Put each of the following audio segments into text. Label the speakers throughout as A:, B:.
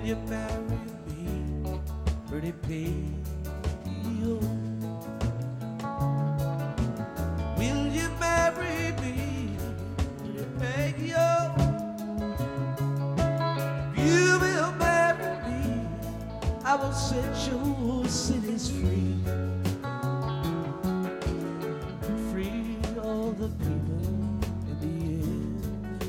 A: you marry me, pretty pig? Will you marry me, pretty pig? If you will marry me, I will set your cities free. Free all the people in the end.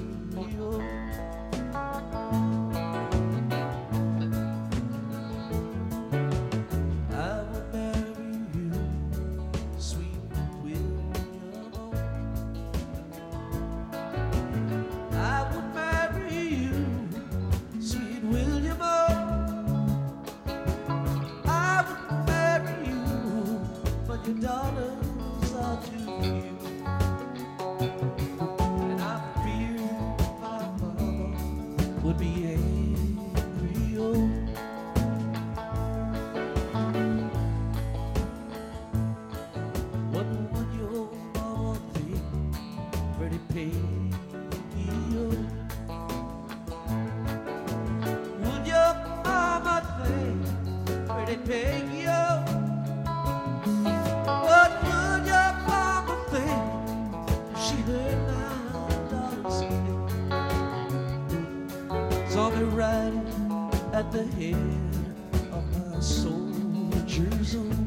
A: I will marry you, sweet William. I will marry you, sweet William. I will marry you, but your dollars are too few. And I fear my mama would be angry. Oh, what would your mama think, pretty pig? Would your mama think, pretty pig? What would your mama think if she heard my daughter sing? Saw me riding at the head of my soldier's own.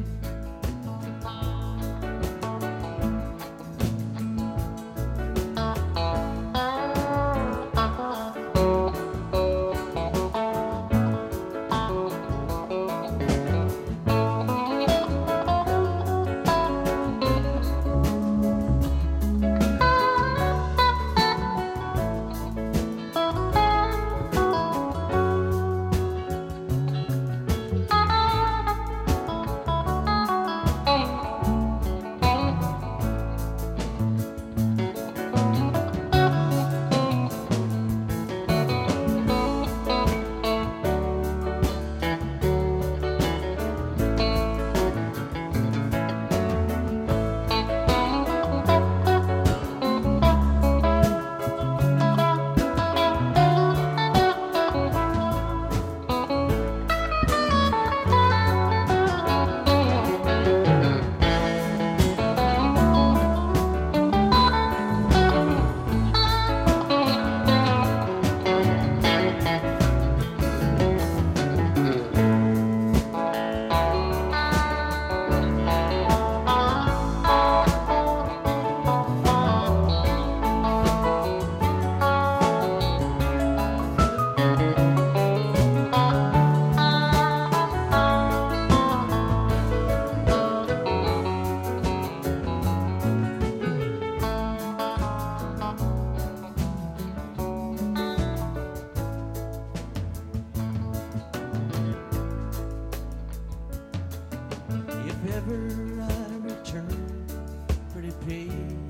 A: If ever I return, pretty pig.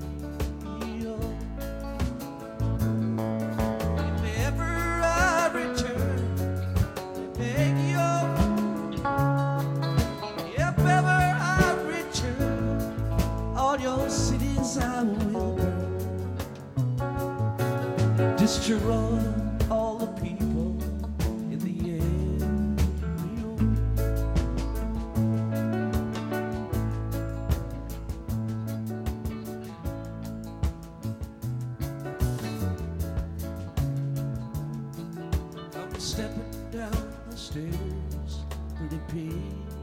A: If ever I return, pretty pig. If ever I return, all your cities I will burn. Destroy all the people in the air. Stepping down the stairs, pretty pig.